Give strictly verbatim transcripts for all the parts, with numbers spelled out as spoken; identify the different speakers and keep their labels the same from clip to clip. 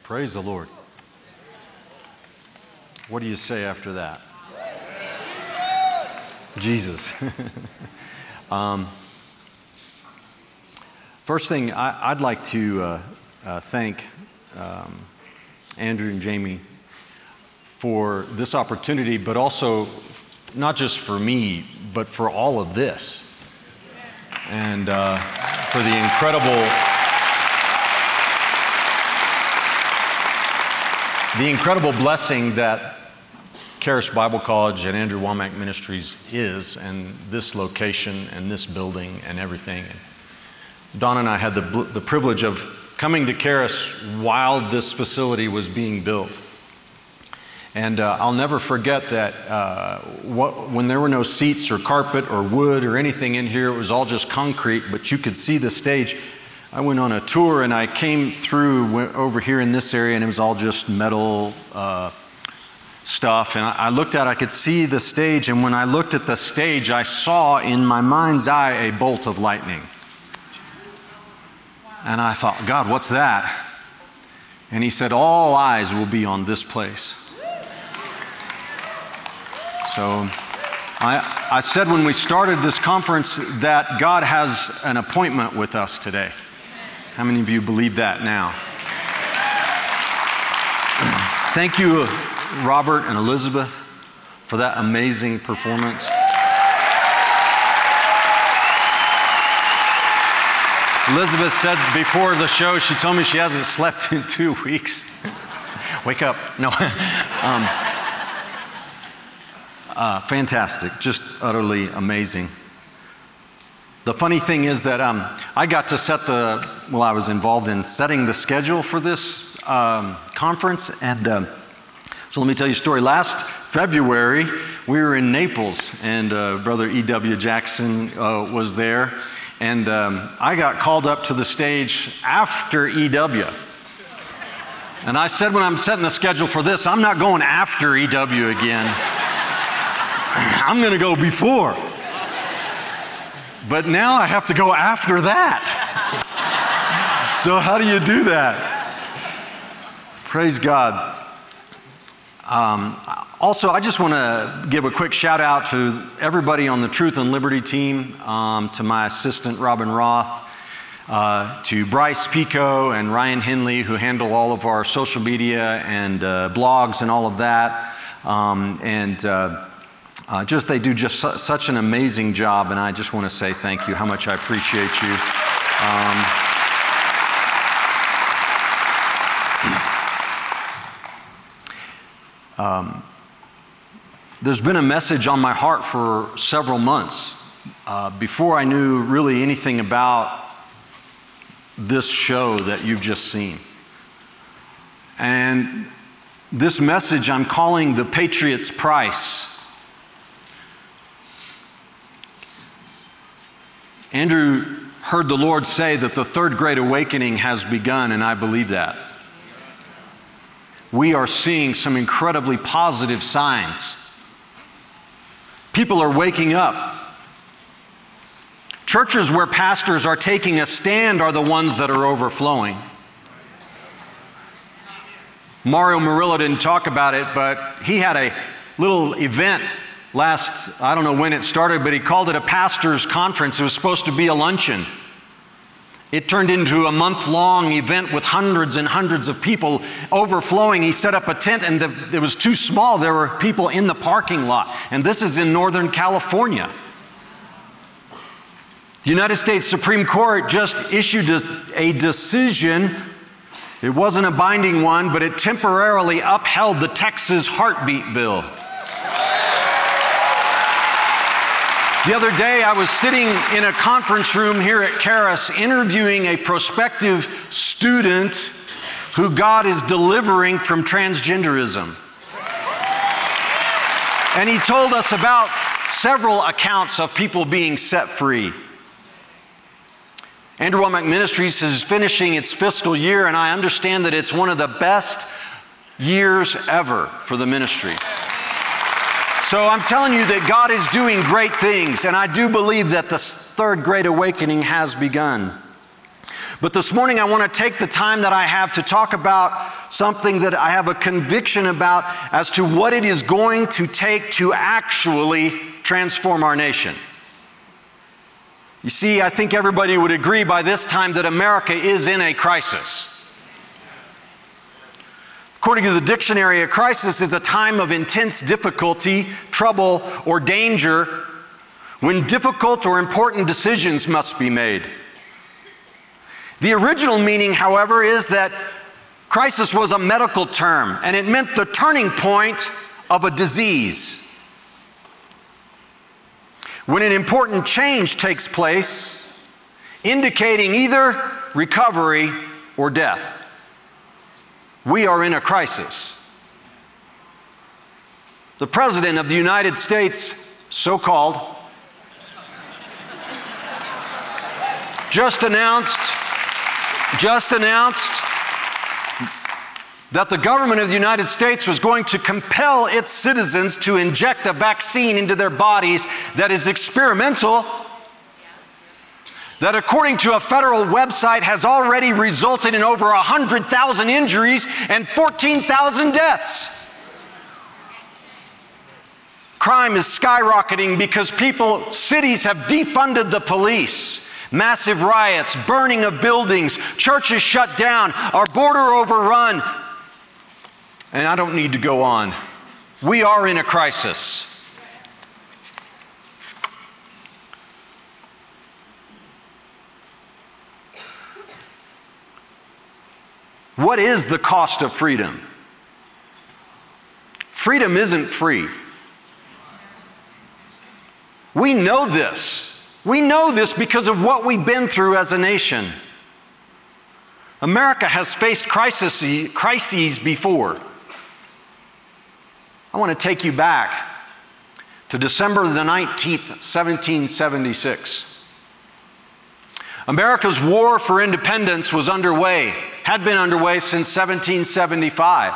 Speaker 1: Praise the Lord. What do you say after that? Jesus. um, first thing, I, I'd like to uh, uh, thank um, Andrew and Jamie for this opportunity, but also not just for me, but for all of this. And uh, for the incredible, the incredible blessing that Charis Bible College and Andrew Wommack Ministries is, and this location and this building and everything. And Don and I had the, the privilege of coming to Charis while this facility was being built. And uh, I'll never forget that uh, what, when there were no seats or carpet or wood or anything in here, it was all just concrete, but you could see the stage. I went on a tour and I came through went over here in this area, and it was all just metal uh, stuff. And I, I looked out, I could see the stage, and when I looked at the stage, I saw in my mind's eye a bolt of lightning. And I thought, God, what's that? And he said, all eyes will be on this place. So I, I said when we started this conference that God has an appointment with us today. How many of you believe that now? Thank you, Robert and Elizabeth, for that amazing performance. Elizabeth said before the show, she told me she hasn't slept in two weeks. Wake up. No. um, uh, fantastic. Just utterly amazing. The funny thing is that um, I got to set the, well, I was involved in setting the schedule for this um, conference. And um, so let me tell you a story. Last February, we were in Naples, and uh, Brother E W Jackson uh, was there. And um, I got called up to the stage after E W. And I said, when I'm setting the schedule for this, I'm not going after E W again. I'm going to go before. But now I have to go after that. So how do you do that? Praise God. Um, also, I just want to give a quick shout out to everybody on the Truth and Liberty team, um, to my assistant, Robin Roth, uh, to Bryce Pico and Ryan Henley, who handle all of our social media and uh, blogs and all of that. Um, and uh, uh, just they do just su- such an amazing job, and I just want to say thank you, how much I appreciate you. Um, um, There's been a message on my heart for several months uh, before I knew really anything about this show that you've just seen. And this message I'm calling The Patriot's Price. Andrew heard the Lord say that the third great awakening has begun, and I believe that. We are seeing some incredibly positive signs. People are waking up. Churches where pastors are taking a stand are the ones that are overflowing. Mario Murillo didn't talk about it, but he had a little event last, I don't know when it started, but he called it a pastor's conference. It was supposed to be a luncheon. It turned into a month-long event with hundreds and hundreds of people overflowing. He set up a tent, and the, it was too small. There were people in the parking lot. And this is in Northern California. The United States Supreme Court just issued a, a decision. It wasn't a binding one, but it temporarily upheld the Texas heartbeat bill. The other day, I was sitting in a conference room here at Charis interviewing a prospective student who God is delivering from transgenderism. And he told us about several accounts of people being set free. Andrew Wommack Ministries is finishing its fiscal year, and I understand that it's one of the best years ever for the ministry. So I'm telling you that God is doing great things, and I do believe that the third great awakening has begun. But this morning I want to take the time that I have to talk about something that I have a conviction about as to what it is going to take to actually transform our nation. You see, I think everybody would agree by this time that America is in a crisis. According to the dictionary, a crisis is a time of intense difficulty, trouble, or danger when difficult or important decisions must be made. The original meaning, however, is that crisis was a medical term, and it meant the turning point of a disease. When an important change takes place, indicating either recovery or death. We are in a crisis. The President of the United States, so-called, just announced, just announced that the government of the United States was going to compel its citizens to inject a vaccine into their bodies that is experimental, that according to a federal website has already resulted in over one hundred thousand injuries and fourteen thousand deaths. Crime is skyrocketing because people, cities have defunded the police. Massive riots, burning of buildings, churches shut down, our border overrun. And I don't need to go on. We are in a crisis. What is the cost of freedom? Freedom isn't free. We know this. We know this because of what we've been through as a nation. America has faced crises, crises before. I want to take you back to December the nineteenth, seventeen seventy-six. America's war for independence was underway, had been underway since seventeen seventy-five.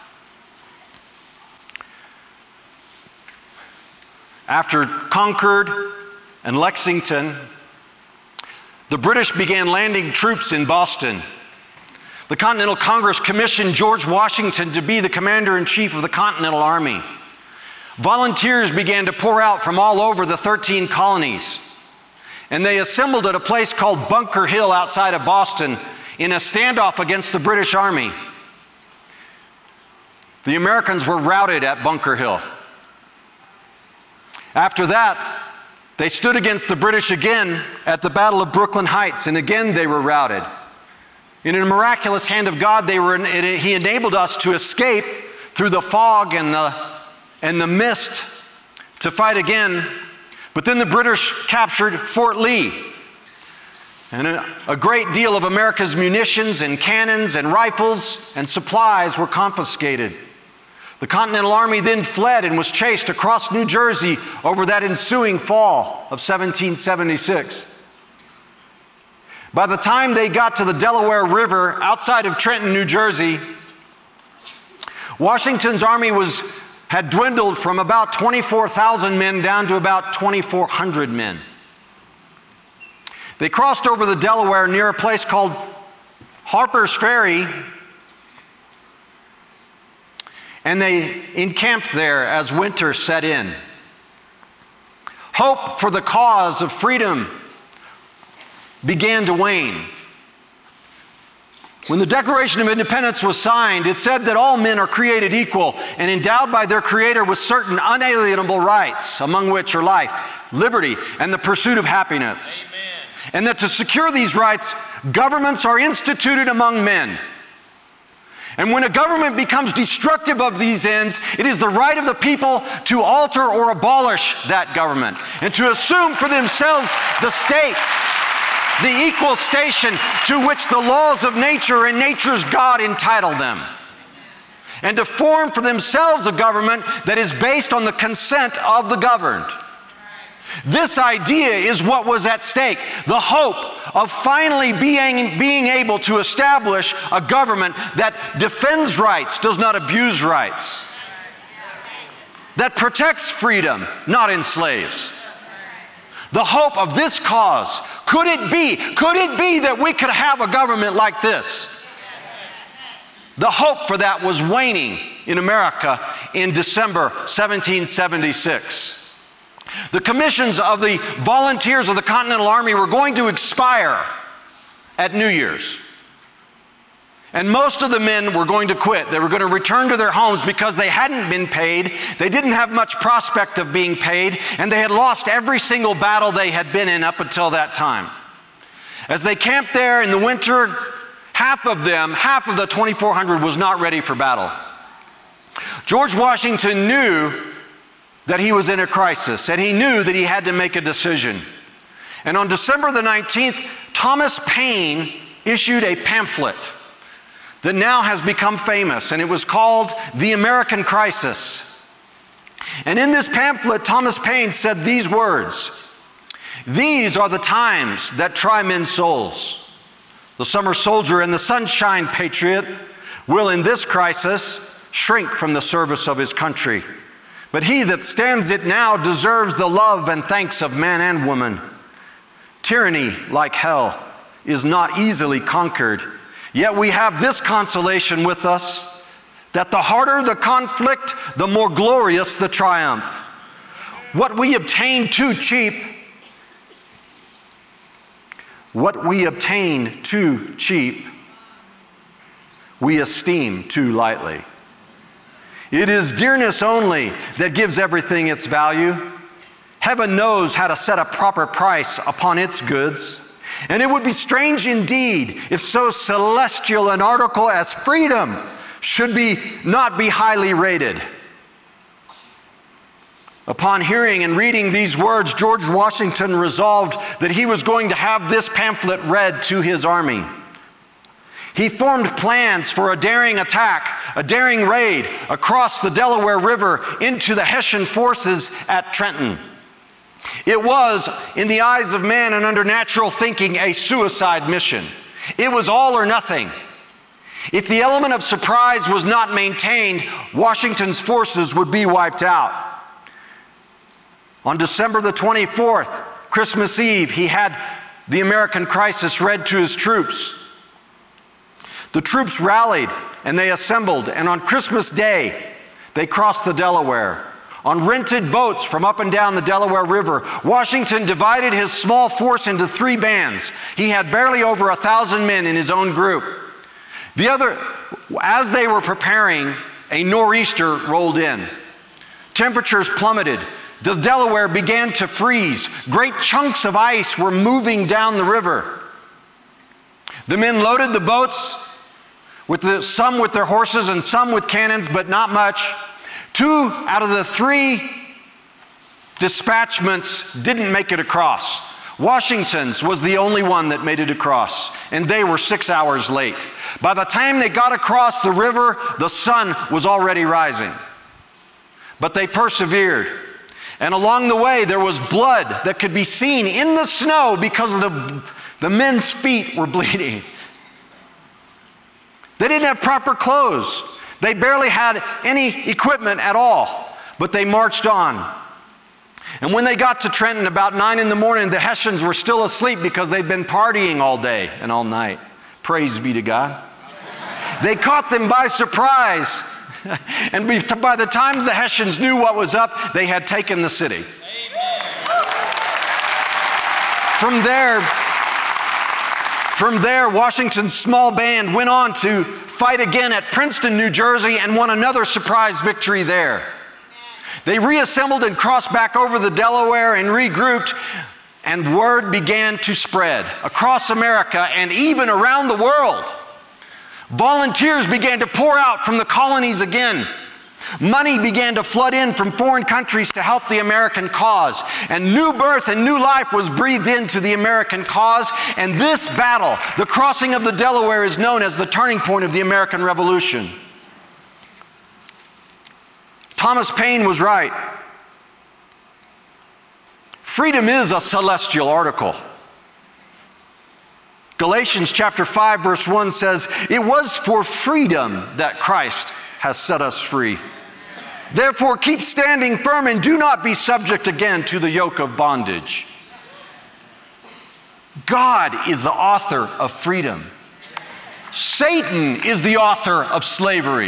Speaker 1: After Concord and Lexington, the British began landing troops in Boston. The Continental Congress commissioned George Washington to be the commander-in-chief of the Continental Army. Volunteers began to pour out from all over the thirteen colonies, and they assembled at a place called Bunker Hill outside of Boston in a standoff against the British Army. The Americans were routed at Bunker Hill. After that, they stood against the British again at the Battle of Brooklyn Heights, and again they were routed. In a miraculous hand of God, they were, He enabled us to escape through the fog and the, and the mist to fight again. But then the British captured Fort Lee. And a, a great deal of America's munitions and cannons and rifles and supplies were confiscated. The Continental Army then fled and was chased across New Jersey over that ensuing fall of seventeen seventy-six. By the time they got to the Delaware River outside of Trenton, New Jersey, Washington's army was, had dwindled from about twenty-four thousand men down to about twenty-four hundred men. They crossed over the Delaware near a place called Harper's Ferry, and they encamped there as winter set in. Hope for the cause of freedom began to wane. When the Declaration of Independence was signed, it said that all men are created equal and endowed by their Creator with certain unalienable rights, among which are life, liberty, and the pursuit of happiness. Amen. And that to secure these rights, governments are instituted among men. And when a government becomes destructive of these ends, it is the right of the people to alter or abolish that government and to assume for themselves the state, the equal station to which the laws of nature and nature's God entitle them, and to form for themselves a government that is based on the consent of the governed. This idea is what was at stake, the hope of finally being, being able to establish a government that defends rights, does not abuse rights, that protects freedom, not enslaves. The hope of this cause, could it be, could it be that we could have a government like this? The hope for that was waning in America in December seventeen seventy-six. The commissions of the volunteers of the Continental Army were going to expire at New Year's. And most of the men were going to quit. They were going to return to their homes because they hadn't been paid. They didn't have much prospect of being paid, and they had lost every single battle they had been in up until that time. As they camped there in the winter, half of them, half of the twenty-four hundred was not ready for battle. George Washington knew that he was in a crisis, and he knew that he had to make a decision. And on December the nineteenth, Thomas Paine issued a pamphlet that now has become famous, and it was called The American Crisis. And in this pamphlet, Thomas Paine said these words: "These are the times that try men's souls. The summer soldier and the sunshine patriot will in this crisis shrink from the service of his country. But he that stands it now deserves the love and thanks of man and woman. Tyranny, like hell, is not easily conquered. Yet we have this consolation with us, that the harder the conflict, the more glorious the triumph. What we obtain too cheap, what we obtain too cheap, we esteem too lightly. It is dearness only that gives everything its value. Heaven knows how to set a proper price upon its goods. And it would be strange indeed if so celestial an article as freedom should be not be highly rated." Upon hearing and reading these words, George Washington resolved that he was going to have this pamphlet read to his army. He formed plans for a daring attack, a daring raid across the Delaware River into the Hessian forces at Trenton. It was, in the eyes of man and under natural thinking, a suicide mission. It was all or nothing. If the element of surprise was not maintained, Washington's forces would be wiped out. On December the twenty-fourth, Christmas Eve, he had the American Crisis read to his troops. The troops rallied and they assembled, and on Christmas Day, they crossed the Delaware. On rented boats from up and down the Delaware River, Washington divided his small force into three bands. He had barely over a thousand men in his own group. The other, as they were preparing, a nor'easter rolled in. Temperatures plummeted. The Delaware began to freeze. Great chunks of ice were moving down the river. The men loaded the boats, with the, some with their horses and some with cannons, but not much. Two out of the three dispatchments didn't make it across. Washington's was the only one that made it across, and they were six hours late. By the time they got across the river, the sun was already rising. But they persevered. And along the way, there was blood that could be seen in the snow because the, the men's feet were bleeding. They didn't have proper clothes. They barely had any equipment at all, but they marched on. And when they got to Trenton about nine in the morning, the Hessians were still asleep because they'd been partying all day and all night. Praise be to God. They caught them by surprise. And by the time the Hessians knew what was up, they had taken the city. From there, from there, Washington's small band went on to fight again at Princeton, New Jersey, and won another surprise victory there. They reassembled and crossed back over the Delaware and regrouped, and word began to spread across America and even around the world. Volunteers began to pour out from the colonies again. Money began to flood in from foreign countries to help the American cause. And new birth and new life was breathed into the American cause. And this battle, the crossing of the Delaware, is known as the turning point of the American Revolution. Thomas Paine was right. Freedom is a celestial article. Galatians chapter five verse one says, "It was for freedom that Christ has set us free. Therefore keep standing firm and do not be subject again to the yoke of bondage." God is the author of freedom. Satan is the author of slavery.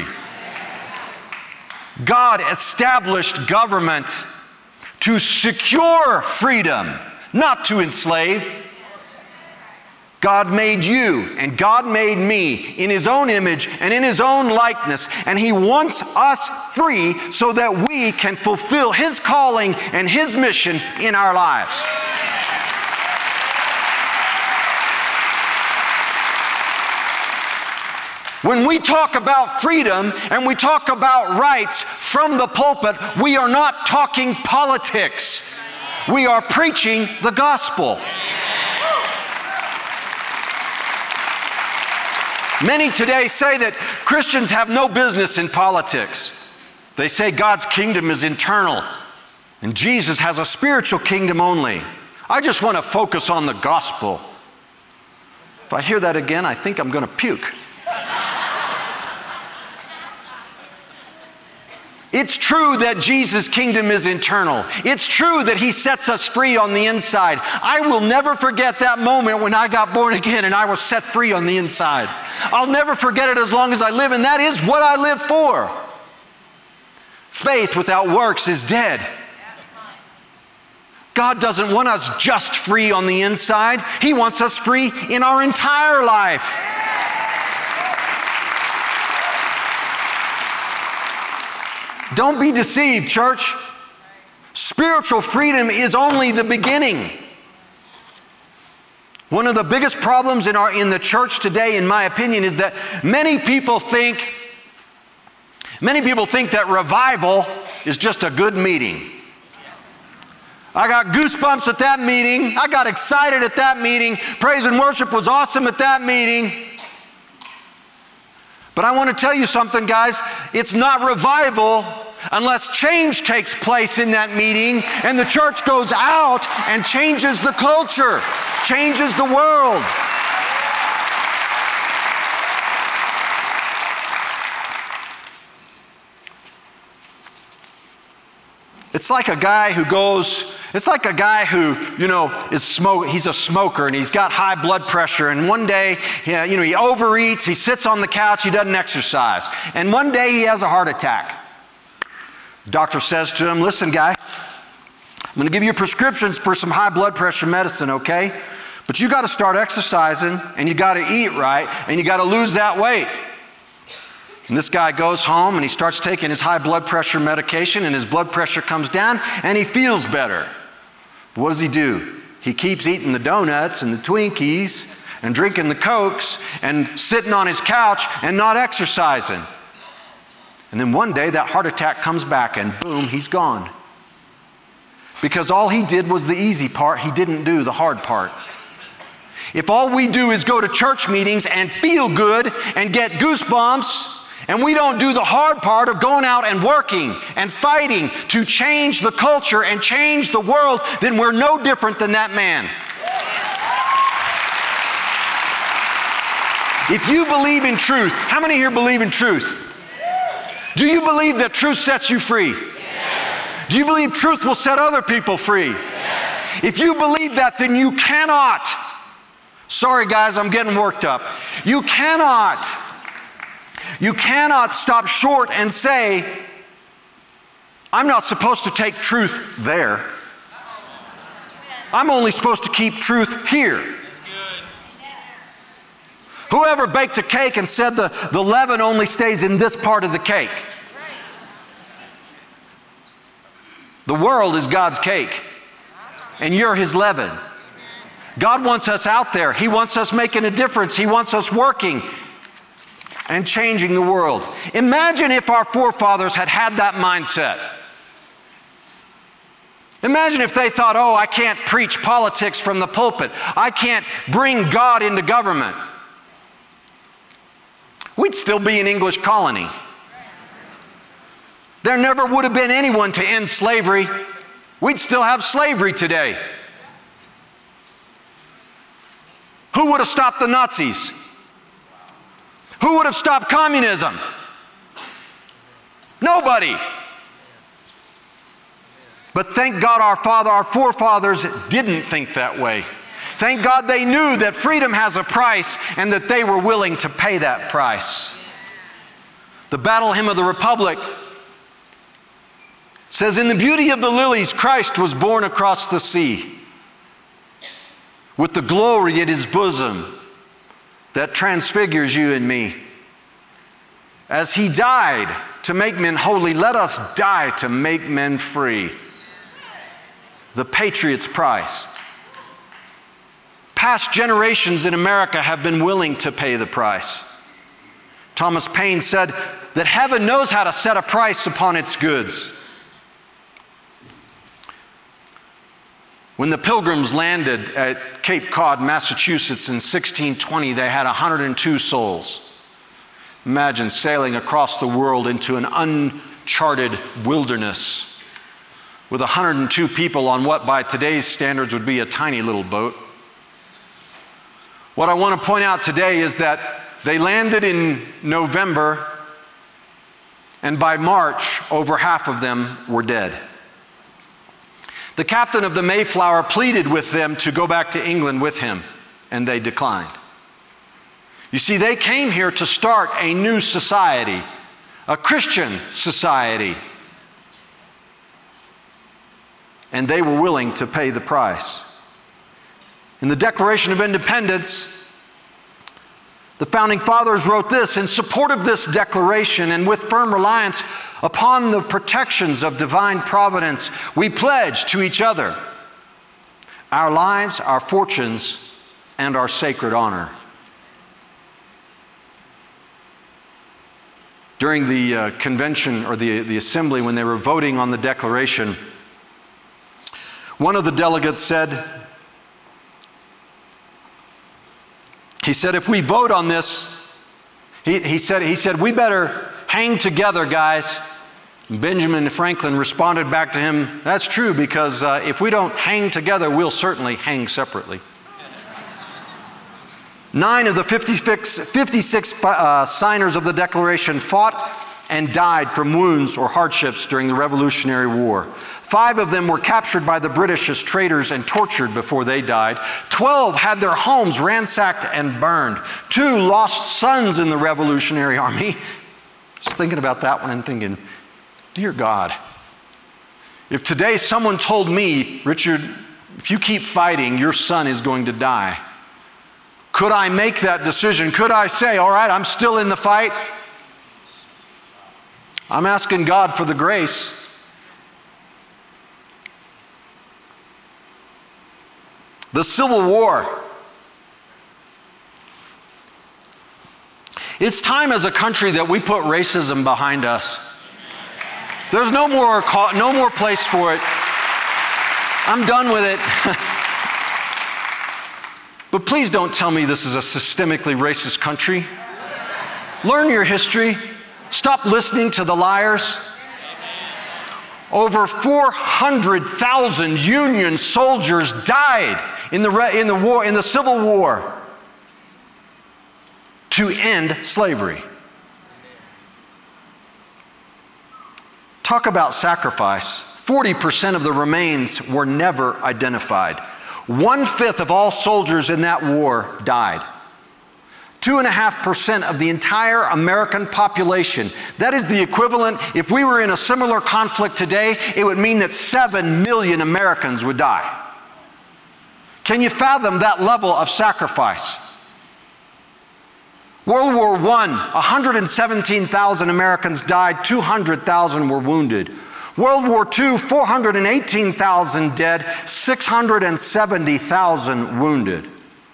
Speaker 1: God established government to secure freedom, not to enslave. God made you and God made me in His own image and in His own likeness, and He wants us free so that we can fulfill His calling and His mission in our lives. When we talk about freedom and we talk about rights from the pulpit, we are not talking politics. We are preaching the gospel. Many today say that Christians have no business in politics. They say God's kingdom is internal and Jesus has a spiritual kingdom only. I just want to focus on the gospel. If I hear that again, I think I'm going to puke. It's true that Jesus' kingdom is internal. It's true that He sets us free on the inside. I will never forget that moment when I got born again and I was set free on the inside. I'll never forget it as long as I live, and that is what I live for. Faith without works is dead. God doesn't want us just free on the inside. He wants us free in our entire life. Don't be deceived, church. Spiritual freedom is only the beginning. One of the biggest problems in our in the church today, in my opinion, is that many people think many people think that revival is just a good meeting. I got goosebumps at that meeting. I got excited at that meeting. Praise and worship was awesome at that meeting. But I want to tell you something, guys. It's not revival unless change takes place in that meeting and the church goes out and changes the culture, changes the world. It's like a guy who goes, it's like a guy who, you know, is smoke, he's a smoker and he's got high blood pressure, and one day, you know, he overeats, he sits on the couch, he doesn't exercise. And one day he has a heart attack. The doctor says to him, listen, guy, I'm going to give you prescriptions for some high blood pressure medicine, okay? But you got to start exercising and you got to eat right and you got to lose that weight. And this guy goes home and he starts taking his high blood pressure medication, and his blood pressure comes down and he feels better. But what does he do? He keeps eating the donuts and the Twinkies and drinking the Cokes and sitting on his couch and not exercising. And then one day that heart attack comes back and boom, he's gone. Because all he did was the easy part, he didn't do the hard part. If all we do is go to church meetings and feel good and get goosebumps, and we don't do the hard part of going out and working and fighting to change the culture and change the world, then we're no different than that man. If you believe in truth, how many here believe in truth? Do you believe that truth sets you free? Yes. Do you believe truth will set other people free? Yes. If you believe that, then you cannot, sorry guys, I'm getting worked up. You cannot You cannot stop short and say, I'm not supposed to take truth there. I'm only supposed to keep truth here. Whoever baked a cake and said the, the leaven only stays in this part of the cake? The world is God's cake, and you're His leaven. God wants us out there. He wants us making a difference. He wants us working and changing the world. Imagine if our forefathers had had that mindset. Imagine if they thought, oh, I can't preach politics from the pulpit. I can't bring God into government. We'd still be an English colony. There never would have been anyone to end slavery. We'd still have slavery today. Who would have stopped the Nazis? Who would have stopped communism? Nobody. But thank God our father, our forefathers didn't think that way.
Speaker 2: Thank God they knew that freedom has a price and that they were willing to pay that price. The Battle Hymn of the Republic says, "In the beauty of the lilies, Christ was born across the sea, with the glory in his bosom that transfigures you and me. As he died to make men holy, let us die to make men free." The patriot's price. Past generations in America have been willing to pay the price. Thomas Paine said that heaven knows how to set a price upon its goods. When the Pilgrims landed at Cape Cod, Massachusetts in sixteen twenty, they had one hundred two souls. Imagine sailing across the world into an uncharted wilderness with one hundred two people on what by today's standards would be a tiny little boat. What I want to point out today is that they landed in November, and by March, over half of them were dead. The captain of the Mayflower pleaded with them to go back to England with him, and they declined. You see, they came here to start a new society, a Christian society, and they were willing to pay the price. In the Declaration of Independence, the Founding Fathers wrote this: "In support of this declaration and with firm reliance upon the protections of divine providence, we pledge to each other our lives, our fortunes, and our sacred honor." During the uh, convention or the, the assembly, when they were voting on the declaration, one of the delegates said, he said, if we vote on this, he, he said, he said, we better hang together, guys. Benjamin Franklin responded back to him, that's true, because uh, if we don't hang together, we'll certainly hang separately. Nine of the fifty-six, fifty-six uh, signers of the Declaration fought and died from wounds or hardships during the Revolutionary War. Five of them were captured by the British as traitors and tortured before they died. Twelve had their homes ransacked and burned. Two lost sons in the Revolutionary Army. Just thinking about that one and thinking, dear God, if today someone told me, Richard, if you keep fighting, your son is going to die, could I make that decision? Could I say, all right, I'm still in the fight? I'm asking God for the grace. The Civil War. It's time as a country that we put racism behind us. There's no more, no more place for it. I'm done with it. But please don't tell me this is a systemically racist country. Learn your history. Stop listening to the liars. Over four hundred thousand Union soldiers died in the, in the war, in the Civil War to end slavery. Talk about sacrifice. forty percent of the remains were never identified. One-fifth of all soldiers in that war died. Two and a half percent of the entire American population. That is the equivalent, if we were in a similar conflict today, it would mean that seven million Americans would die. Can you fathom that level of sacrifice? World War One, one hundred seventeen thousand Americans died, two hundred thousand were wounded. World War Two, four hundred eighteen thousand dead, six hundred seventy thousand wounded.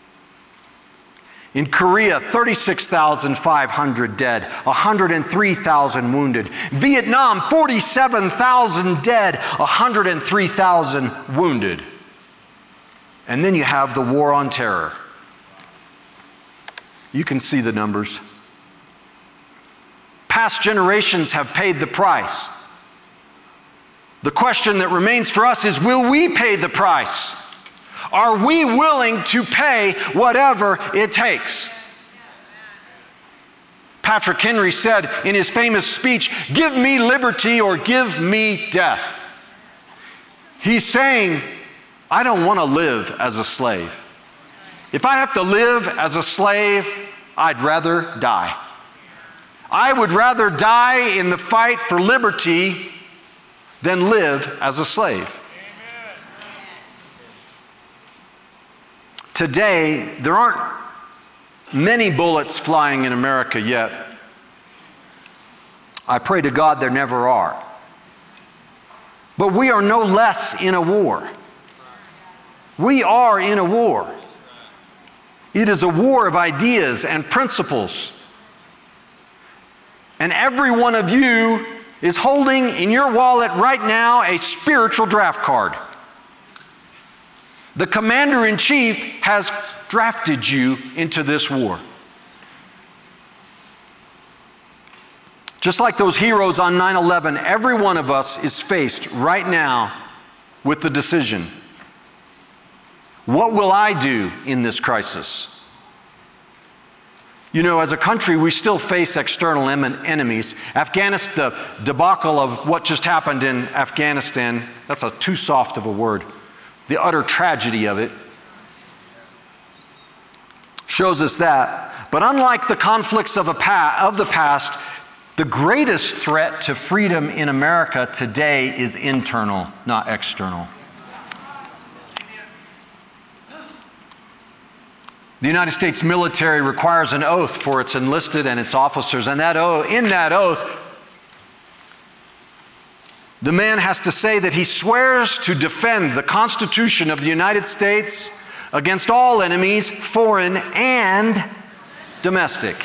Speaker 2: In Korea, thirty-six thousand five hundred dead, one hundred three thousand wounded. Vietnam, forty-seven thousand dead, one hundred three thousand wounded. And then you have the War on Terror. You can see the numbers. Past generations have paid the price. The question that remains for us is, will we pay the price? Are we willing to pay whatever it takes? Patrick Henry said in his famous speech, "Give me liberty or give me death." He's saying, I don't want to live as a slave. If I have to live as a slave, I'd rather die. I would rather die in the fight for liberty than live as a slave. Amen. Today, there aren't many bullets flying in America yet. I pray to God there never are. But we are no less in a war. We are in a war. It is a war of ideas and principles. And every one of you is holding in your wallet right now a spiritual draft card. The commander-in-chief has drafted you into this war. Just like those heroes on nine eleven, every one of us is faced right now with the decision: what will I do in this crisis? You know, as a country, we still face external em- enemies. Afghanistan, the debacle of what just happened in Afghanistan, that's a too soft of a word. The utter tragedy of it shows us that. But unlike the conflicts of, a pa- of the past, the greatest threat to freedom in America today is internal, not external. The United States military requires an oath for its enlisted and its officers, and that oath, in that oath, the man has to say that he swears to defend the Constitution of the United States against all enemies, foreign and domestic.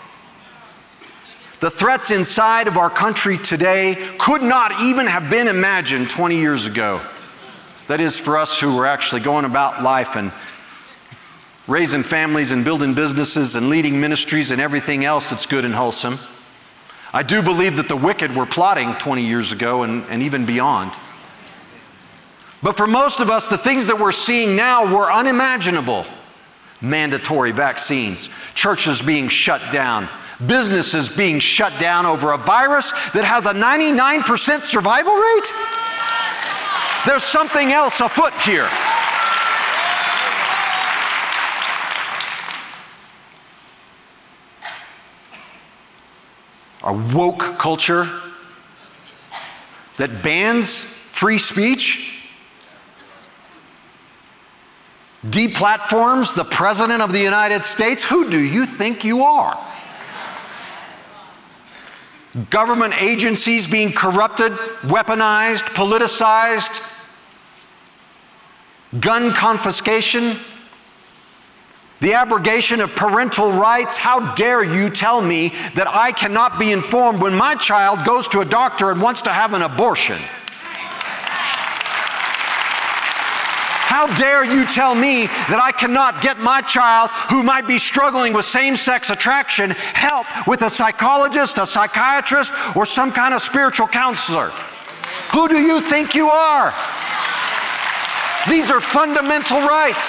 Speaker 2: The threats inside of our country today could not even have been imagined twenty years ago. That is, for us who were actually going about life and raising families and building businesses and leading ministries and everything else that's good and wholesome. I do believe that the wicked were plotting twenty years ago and, and even beyond. But for most of us, the things that we're seeing now were unimaginable. Mandatory vaccines, churches being shut down, businesses being shut down over a virus that has a ninety-nine percent survival rate? There's something else afoot here. A woke culture that bans free speech, deplatforms the President of the United States. Who do you think you are? Government agencies being corrupted, weaponized, politicized, gun confiscation, the abrogation of parental rights. How dare you tell me that I cannot be informed when my child goes to a doctor and wants to have an abortion? How dare you tell me that I cannot get my child who might be struggling with same-sex attraction help with a psychologist, a psychiatrist, or some kind of spiritual counselor? Who do you think you are? These are fundamental rights.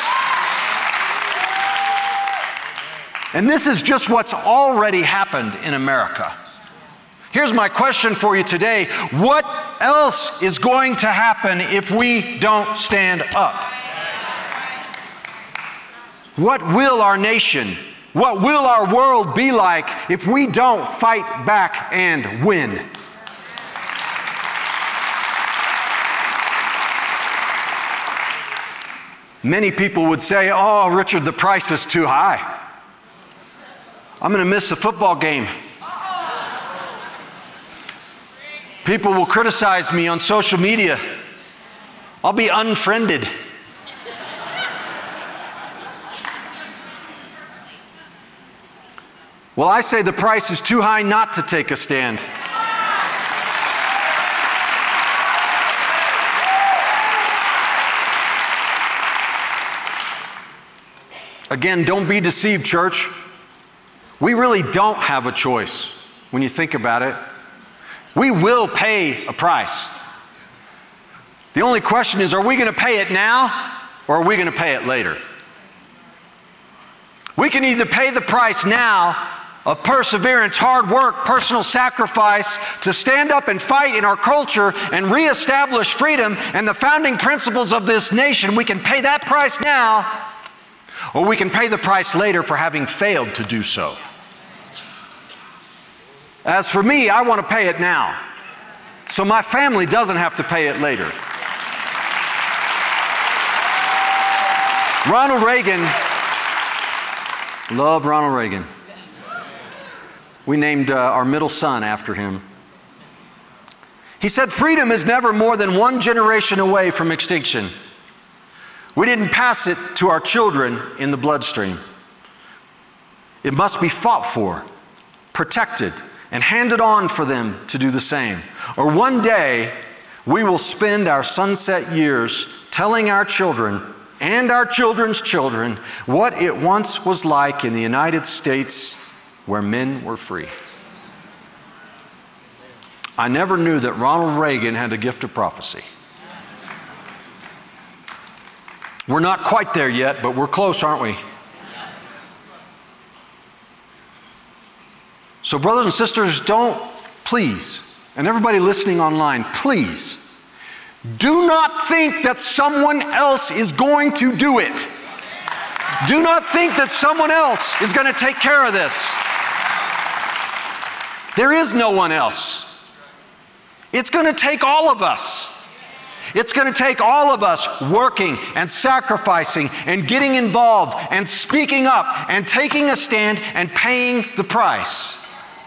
Speaker 2: And this is just what's already happened in America. Here's my question for you today. What else is going to happen if we don't stand up? What will our nation, what will our world be like if we don't fight back and win? Many people would say, "Oh, Richard, the price is too high. I'm going to miss the football game. People will criticize me on social media. I'll be unfriended." Well, I say the price is too high not to take a stand. Again, don't be deceived, church. We really don't have a choice when you think about it. We will pay a price. The only question is, are we going to pay it now or are we going to pay it later? We can either pay the price now of perseverance, hard work, personal sacrifice to stand up and fight in our culture and reestablish freedom and the founding principles of this nation. We can pay that price now. Or we can pay the price later for having failed to do so. As for me, I want to pay it now, so my family doesn't have to pay it later. Ronald Reagan, love Ronald Reagan. We named uh, our middle son after him. He said, freedom is never more than one generation away from extinction. We didn't pass it to our children in the bloodstream. It must be fought for, protected, and handed on for them to do the same. Or one day, we will spend our sunset years telling our children and our children's children what it once was like in the United States where men were free. I never knew that Ronald Reagan had a gift of prophecy. We're not quite there yet, but we're close, aren't we? So brothers and sisters, don't, please, and everybody listening online, please, do not think that someone else is going to do it. Do not think that someone else is going to take care of this. There is no one else. It's going to take all of us. It's going to take all of us working and sacrificing and getting involved and speaking up and taking a stand and paying the price.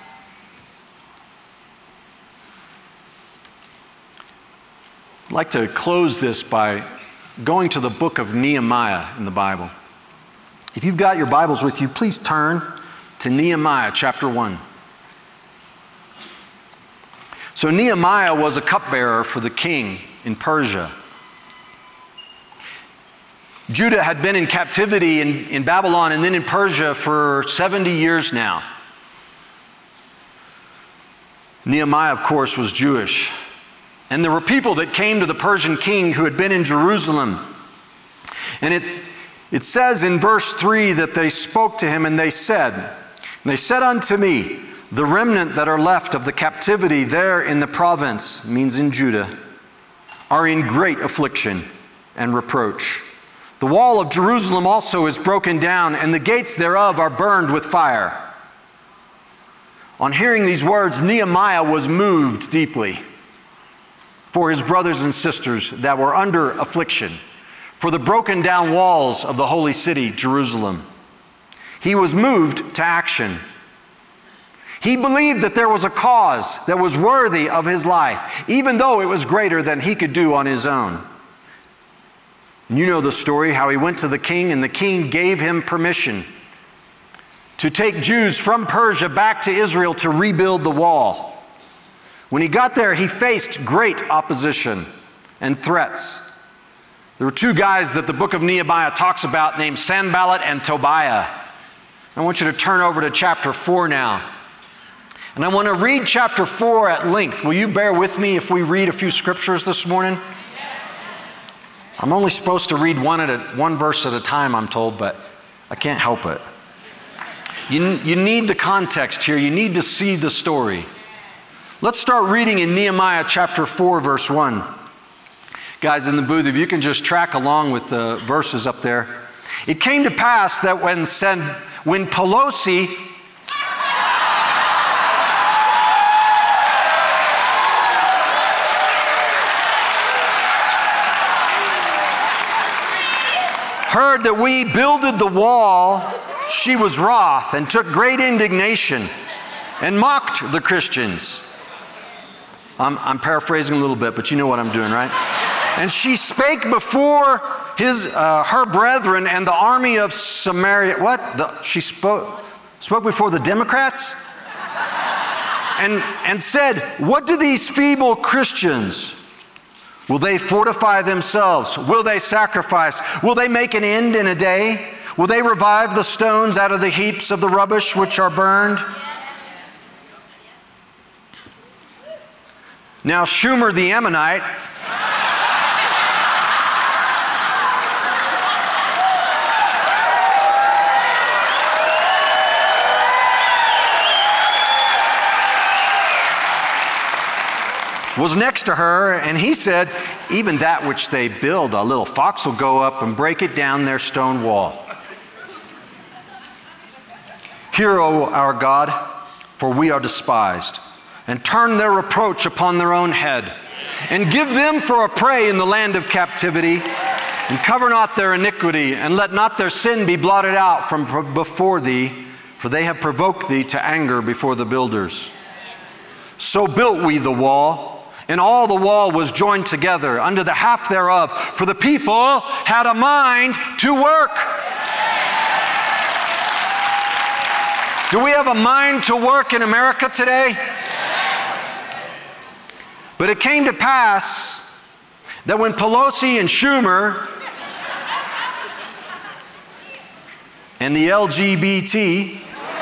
Speaker 2: I'd like to close this by going to the book of Nehemiah in the Bible. If you've got your Bibles with you, please turn to Nehemiah chapter one. So Nehemiah was a cupbearer for the king in Persia. Judah had been in captivity in, in Babylon and then in Persia for seventy years now. Nehemiah, of course, was Jewish. And there were people that came to the Persian king who had been in Jerusalem. And it, it says in verse three that they spoke to him and they said, and they said unto me, the remnant that are left of the captivity there in the province, means in Judah, are in great affliction and reproach. The wall of Jerusalem also is broken down, and the gates thereof are burned with fire. On hearing these words, Nehemiah was moved deeply for his brothers and sisters that were under affliction, for the broken down walls of the holy city, Jerusalem. He was moved to action. He believed that there was a cause that was worthy of his life, even though it was greater than he could do on his own. And you know the story, how he went to the king, and the king gave him permission to take Jews from Persia back to Israel to rebuild the wall. When he got there, he faced great opposition and threats. There were two guys that the book of Nehemiah talks about named Sanballat and Tobiah. I want you to turn over to chapter four now. And I want to read chapter four at length. Will you bear with me if we read a few scriptures this morning? I'm only supposed to read one at a, one verse at a time, I'm told, but I can't help it. You, you need the context here. You need to see the story. Let's start reading in Nehemiah chapter four, verse one. Guys in the booth, if you can just track along with the verses up there. It came to pass that when, Sen, when Pelosi heard that we builded the wall, she was wroth and took great indignation and mocked the Christians. I'm, I'm paraphrasing a little bit, but you know what I'm doing, right? And she spake before his, uh, her brethren and the army of Samaria. What? The, she spoke, spoke before the Democrats? And, and said, what do these feeble Christians? Will they fortify themselves? Will they sacrifice? Will they make an end in a day? Will they revive the stones out of the heaps of the rubbish which are burned? Now Schumer the Ammonite was next to her, and he said, even that which they build, a little fox will go up and break it down their stone wall. Hear, O our God, for we are despised, and turn their reproach upon their own head, and give them for a prey in the land of captivity, and cover not their iniquity, and let not their sin be blotted out from before thee, for they have provoked thee to anger before the builders. So built we the wall, and all the wall was joined together unto the half thereof, for the people had a mind to work. Do we have a mind to work in America today? But it came to pass that when Pelosi and Schumer and the L G B T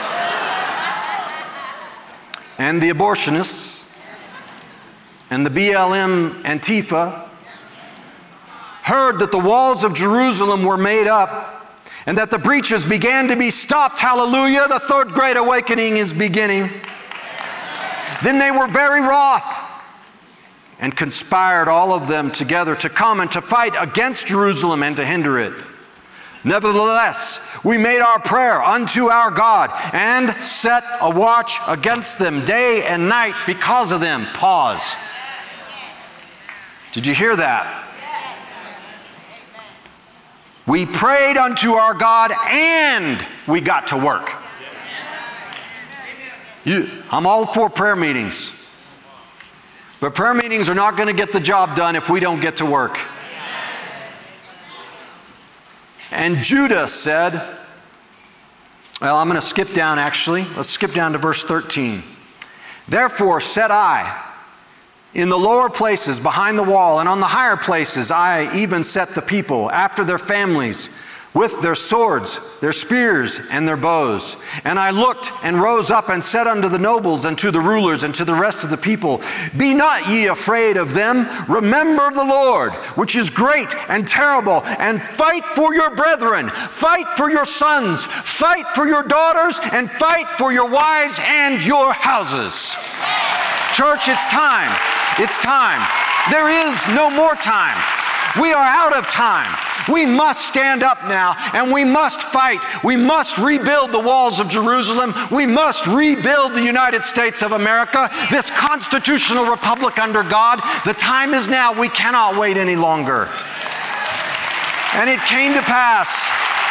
Speaker 2: and the abortionists and the B L M Antifa heard that the walls of Jerusalem were made up and that the breaches began to be stopped, hallelujah, the third great awakening is beginning, then they were very wroth and conspired, all of them together, to come and to fight against Jerusalem and to hinder it. Nevertheless, we made our prayer unto our God and set a watch against them day and night because of them. Pause. Did you hear that? We prayed unto our God and we got to work. You, I'm all for prayer meetings. But prayer meetings are not going to get the job done if we don't get to work. And Judah said, well, I'm going to skip down actually. Let's skip down to verse thirteen. Therefore set I in the lower places behind the wall, and on the higher places I even set the people after their families, with their swords, their spears, and their bows. And I looked and rose up and said unto the nobles and to the rulers and to the rest of the people, be not ye afraid of them. Remember the Lord, which is great and terrible, and fight for your brethren. Fight for your sons. Fight for your daughters, and fight for your wives and your houses. Church, it's time. It's time. There is no more time. We are out of time. We must stand up now and we must fight. We must rebuild the walls of Jerusalem. We must rebuild the United States of America, this constitutional republic under God. The time is now. We cannot wait any longer. And it came to pass.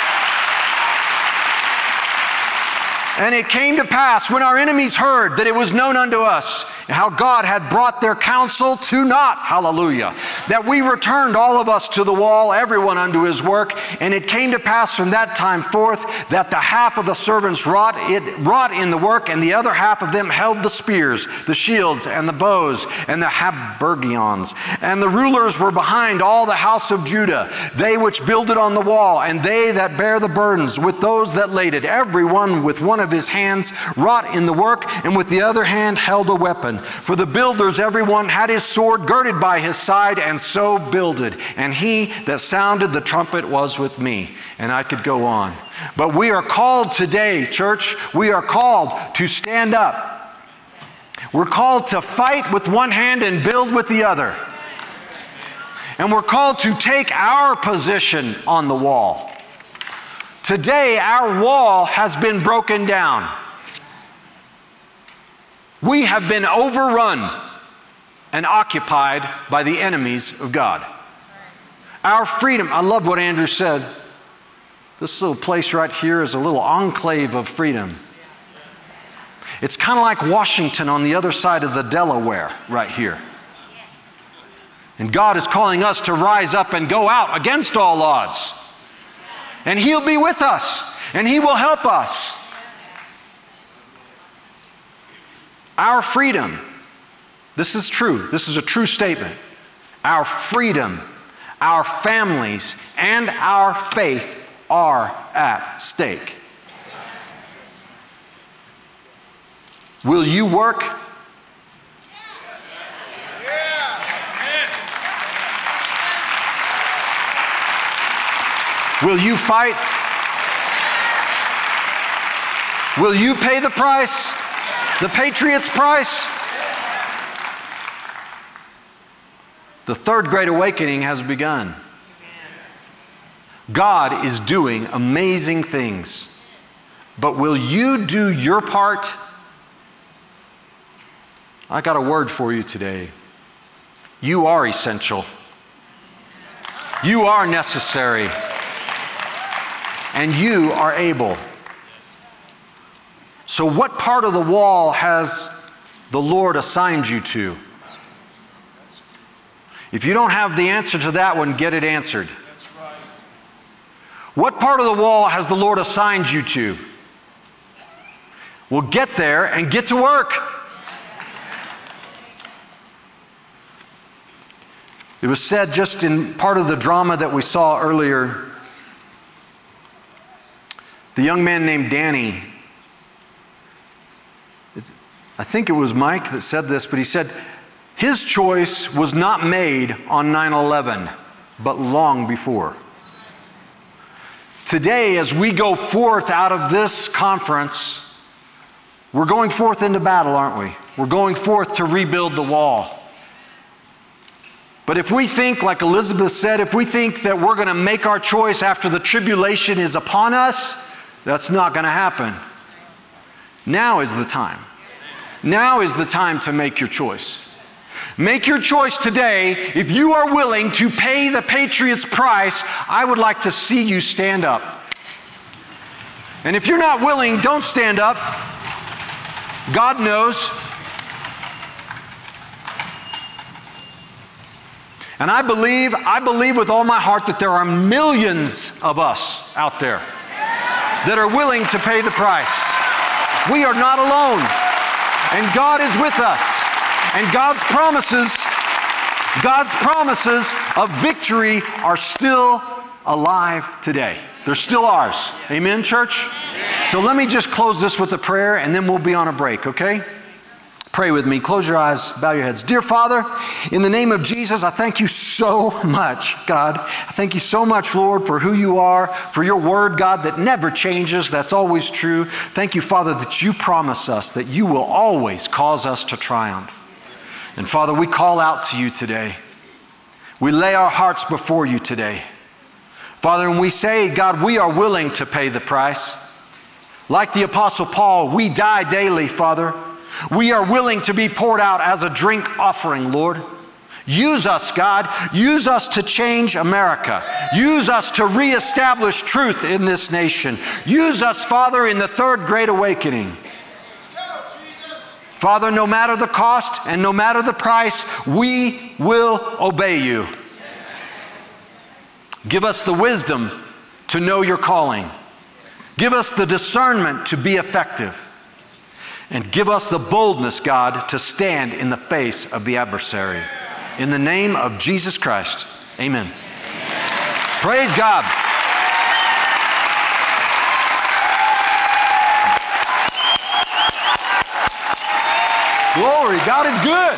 Speaker 2: And it came to pass when our enemies heard that it was known unto us how God had brought their counsel to naught, hallelujah, that we returned all of us to the wall, everyone unto his work. And it came to pass from that time forth that the half of the servants wrought, it, wrought in the work, and the other half of them held the spears, the shields, and the bows, and the habergeons. And the rulers were behind all the house of Judah, they which builded on the wall, and they that bear the burdens, with those that laid it, every one with one of his hands wrought in the work, and with the other hand held a weapon. For the builders, every one had his sword girded by his side, and so builded. And he that sounded the trumpet was with me. And I could go on. But we are called today, church, we are called to stand up. We're called to fight with one hand and build with the other. And we're called to take our position on the wall. Today, our wall has been broken down. We have been overrun and occupied by the enemies of God. Our freedom, I love what Andrew said. This little place right here is a little enclave of freedom. It's kind of like Washington on the other side of the Delaware right here. And God is calling us to rise up and go out against all odds. And He'll be with us, and He will help us. Our freedom, this is true, this is a true statement. Our freedom, our families, and our faith are at stake. Will you work? Will you fight? Will you pay the price? The Patriots' price? The third great awakening has begun. God is doing amazing things. But will you do your part? I got a word for you today. You are essential. You are necessary. And you are able. So what part of the wall has the Lord assigned you to? If you don't have the answer to that one, get it answered.
Speaker 3: That's right.
Speaker 2: What part of the wall has the Lord assigned you to? Well, get there and get to work. It was said just in part of the drama that we saw earlier, the young man named Danny, I think it was Mike that said this, but he said, his choice was not made on nine eleven, but long before. Today, as we go forth out of this conference, we're going forth into battle, aren't we? We're going forth to rebuild the wall. But if we think, like Elizabeth said, if we think that we're going to make our choice after the tribulation is upon us, that's not going to happen. Now is the time. Now is the time to make your choice. Make your choice today. If you are willing to pay the Patriots' price, I would like to see you stand up. And if you're not willing, don't stand up. God knows. And I believe, I believe with all my heart that there are millions of us out there that are willing to pay the price. We are not alone. And God is with us. And God's promises, God's promises of victory are still alive today. They're still ours. Amen, church? So let me just close this with a prayer and then we'll be on a break, okay? Pray with me. Close your eyes, bow your heads. Dear Father, in the name of Jesus, I thank you so much, God. I thank you so much, Lord, for who you are, for your word, God, that never changes, that's always true. Thank you, Father, that you promise us that you will always cause us to triumph. And Father, we call out to you today. We lay our hearts before you today. Father, and we say, God, we are willing to pay the price. Like the Apostle Paul, we die daily, Father. We are willing to be poured out as a drink offering, Lord. Use us, God. Use us to change America. Use us to reestablish truth in this nation. Use us, Father, in the third great awakening. Father, no matter the cost and no matter the price, we will obey you. Give us the wisdom to know your calling. Give us the discernment to be effective. And give us the boldness, God, to stand in the face of the adversary. In the name of Jesus Christ, amen. Praise God. Glory, God is good.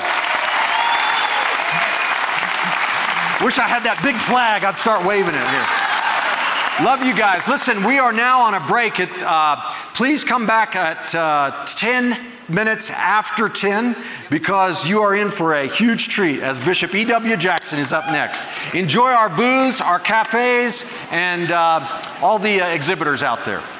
Speaker 2: Wish I had that big flag. I'd start waving it here. Love you guys. Listen, we are now on a break. At, uh, please come back at uh, ten minutes after ten because you are in for a huge treat as Bishop E W Jackson is up next. Enjoy our booths, our cafes, and uh, all the uh, exhibitors out there.